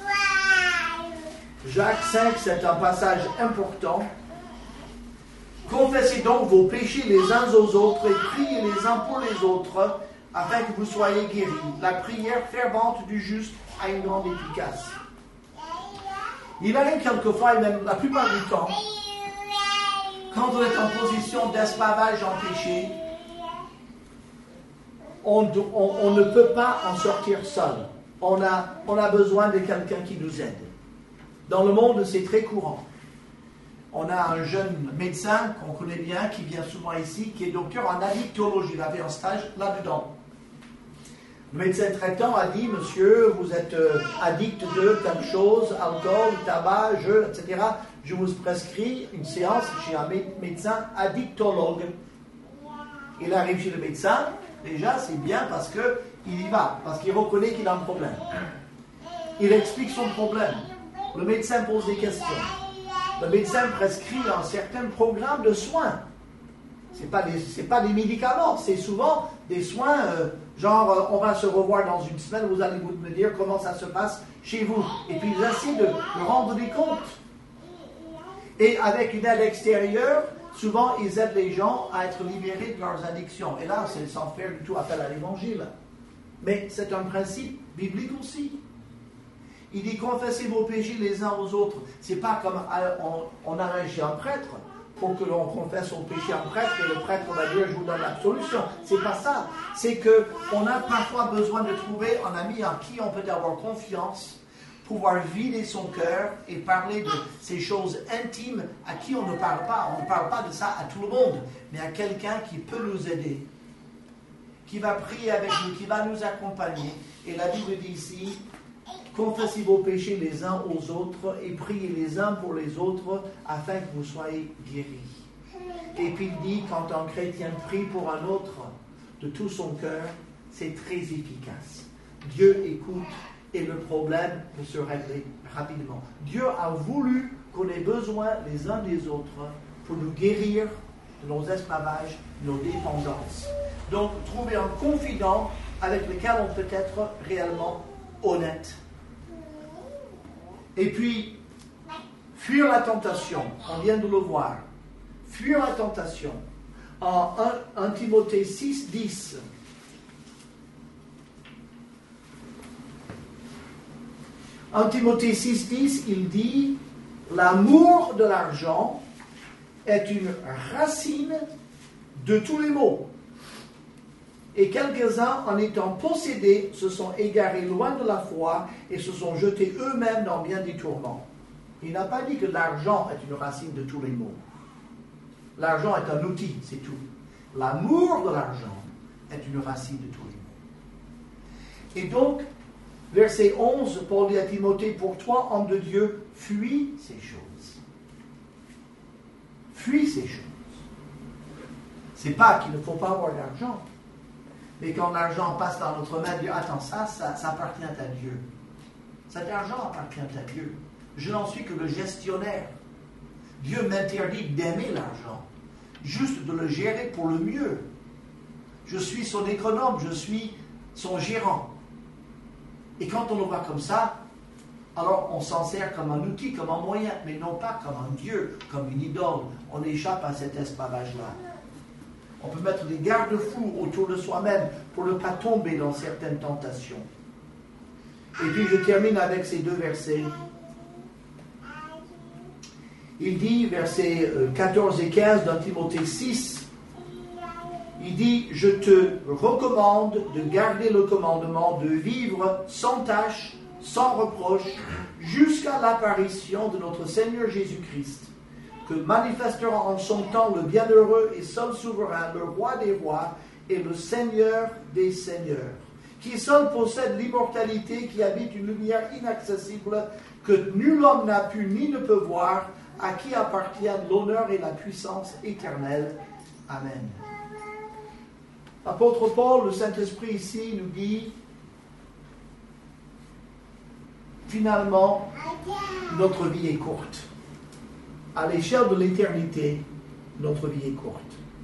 Jacques cinq, c'est un passage important. Confessez donc vos péchés les uns aux autres et priez les uns pour les autres afin que vous soyez guéris. La prière fervente du juste a une grande efficace. Il arrive quelquefois, et même la plupart du temps, quand on est en position d'esclavage en péché, On, on, on ne peut pas en sortir seul. On a, on a besoin de quelqu'un qui nous aide. Dans le monde, c'est très courant. On a un jeune médecin qu'on connaît bien, qui vient souvent ici, qui est docteur en addictologie. Il avait un stage là-dedans. Le médecin traitant a dit, monsieur, vous êtes euh, addict de telle chose, alcool, tabac, jeu, et cetera. Je vous prescris une séance chez un médecin addictologue. Il arrive chez le médecin. Déjà, c'est bien parce qu'il y va, parce qu'il reconnaît qu'il a un problème. Il explique son problème. Le médecin pose des questions. Le médecin prescrit un certain programme de soins. Ce n'est pas, pas des médicaments, c'est souvent des soins, euh, genre euh, on va se revoir dans une semaine, vous allez vous me dire comment ça se passe chez vous. Et puis ils essaient de, de rendre des comptes. Et avec une aide extérieure, souvent, ils aident les gens à être libérés de leurs addictions. Et là, c'est sans faire du tout appel à l'évangile. Mais c'est un principe biblique aussi. Il dit, confessez vos péchés les uns aux autres. C'est pas comme on, on arrive chez un prêtre pour que l'on confesse son péché à un prêtre et le prêtre va dire, je vous donne la solution. C'est pas ça. C'est qu'on a parfois besoin de trouver un ami en qui on peut avoir confiance, pouvoir vider son cœur et parler de ces choses intimes à qui on ne parle pas. On ne parle pas de ça à tout le monde, mais à quelqu'un qui peut nous aider, qui va prier avec nous, qui va nous accompagner. Et la Bible dit ici, confessez vos péchés les uns aux autres et priez les uns pour les autres afin que vous soyez guéris. Et puis il dit, quand un chrétien prie pour un autre de tout son cœur, c'est très efficace. Dieu écoute et le problème peut se régler rapidement. Dieu a voulu qu'on ait besoin les uns des autres pour nous guérir de nos esclavages, de nos dépendances. Donc, trouver un confident avec lequel on peut être réellement honnête. Et puis, fuir la tentation. On vient de le voir. Fuir la tentation. En un Timothée six, dix. En Timothée six dix, il dit « L'amour de l'argent est une racine de tous les maux. Et quelques-uns, en étant possédés, se sont égarés loin de la foi et se sont jetés eux-mêmes dans bien des tourments. » Il n'a pas dit que l'argent est une racine de tous les maux. L'argent est un outil, c'est tout. L'amour de l'argent est une racine de tous les maux. Et donc, verset onze, Paul dit à Timothée, « Pour toi, homme de Dieu, fuis ces choses. » Fuis ces choses. C'est pas qu'il ne faut pas avoir d'argent. Mais quand l'argent passe dans notre main, Dieu, attends, ça, ça, ça appartient à Dieu. Cet argent appartient à Dieu. Je n'en suis que le gestionnaire. Dieu m'interdit d'aimer l'argent, juste de le gérer pour le mieux. Je suis son économe, je suis son gérant. Et quand on le voit comme ça, alors on s'en sert comme un outil, comme un moyen, mais non pas comme un Dieu, comme une idole. On échappe à cet esclavage-là. On peut mettre des garde-fous autour de soi-même pour ne pas tomber dans certaines tentations. Et puis je termine avec ces deux versets. Il dit, versets quatorze et quinze dans Timothée six, il dit « Je te recommande de garder le commandement de vivre sans tâche, sans reproche, jusqu'à l'apparition de notre Seigneur Jésus-Christ, que manifestera en son temps le bienheureux et seul souverain, le roi des rois et le Seigneur des seigneurs, qui seul possède l'immortalité, qui habite une lumière inaccessible, que nul homme n'a pu ni ne peut voir, à qui appartiennent l'honneur et la puissance éternelle. Amen. » L'apôtre Paul, le Saint-Esprit ici, nous dit, finalement, notre vie est courte. À l'échelle de l'éternité, notre vie est courte.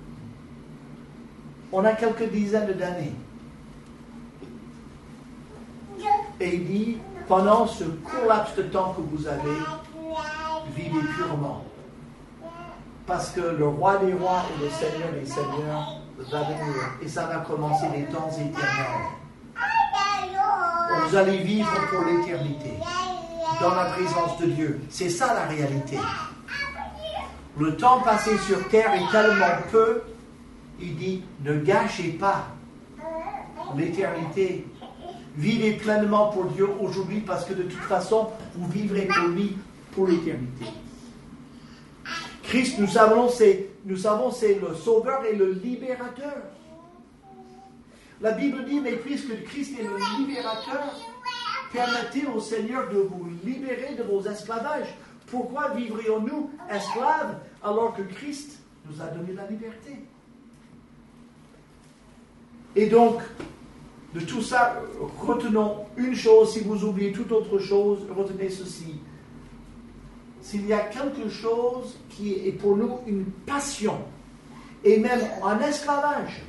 On a quelques dizaines d'années. Et il dit, pendant ce court laps de temps que vous avez, vivez purement. Parce que le roi des rois et le Seigneur des seigneurs va venir. Et ça va commencer les temps éternels. Vous allez vivre pour l'éternité, dans la présence de Dieu. C'est ça la réalité. Le temps passé sur terre est tellement peu, il dit, ne gâchez pas l'éternité. Vivez pleinement pour Dieu aujourd'hui parce que de toute façon, vous vivrez pour lui pour l'éternité. Christ, nous savons, c'est, nous savons, c'est le sauveur et le libérateur. La Bible dit, mais puisque Christ est le libérateur, permettez au Seigneur de vous libérer de vos esclavages. Pourquoi vivrions-nous esclaves alors que Christ nous a donné la liberté? Et donc, de tout ça, retenons une chose. Si vous oubliez toute autre chose, retenez ceci. S'il y a quelque chose qui est pour nous une passion, et même un esclavage,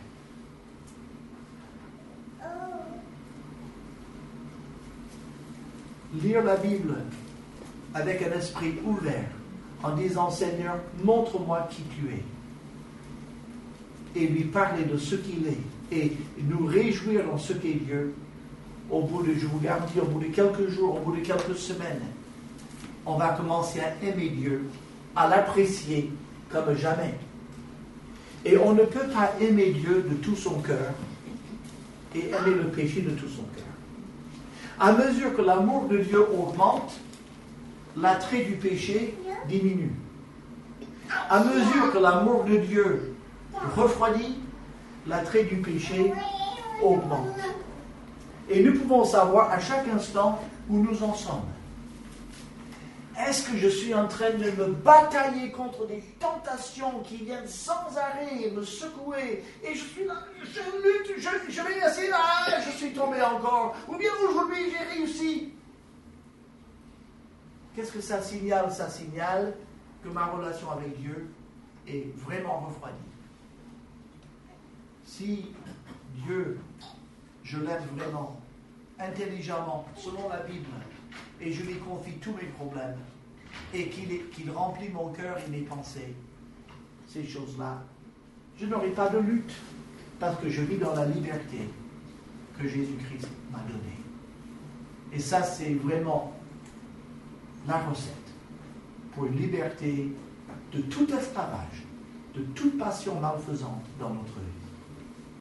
lire la Bible avec un esprit ouvert, en disant, Seigneur, montre-moi qui tu es. Et lui parler de ce qu'il est. Et nous réjouir dans ce qu'est Dieu. Au bout de, je vous garantis, au bout de quelques jours, au bout de quelques semaines, on va commencer à aimer Dieu, à l'apprécier comme jamais. Et on ne peut pas aimer Dieu de tout son cœur et aimer le péché de tout son cœur. À mesure que l'amour de Dieu augmente, l'attrait du péché diminue. À mesure que l'amour de Dieu refroidit, l'attrait du péché augmente. Et nous pouvons savoir à chaque instant où nous en sommes. Est-ce que je suis en train de me batailler contre des tentations qui viennent sans arrêt me secouer et je suis là, je lutte, je, je vais essayer là, je suis tombé encore, ou bien aujourd'hui j'ai réussi. Qu'est-ce que ça signale? Ça signale que ma relation avec Dieu est vraiment refroidie. Si Dieu, je l'aime vraiment, intelligemment, selon la Bible, et je lui confie tous mes problèmes, et qu'il, est, qu'il remplit mon cœur et mes pensées, ces choses-là, je n'aurai pas de lutte, parce que je vis dans la liberté que Jésus-Christ m'a donnée. Et ça, c'est vraiment la recette pour une liberté de tout esclavage, de toute passion malfaisante dans notre vie.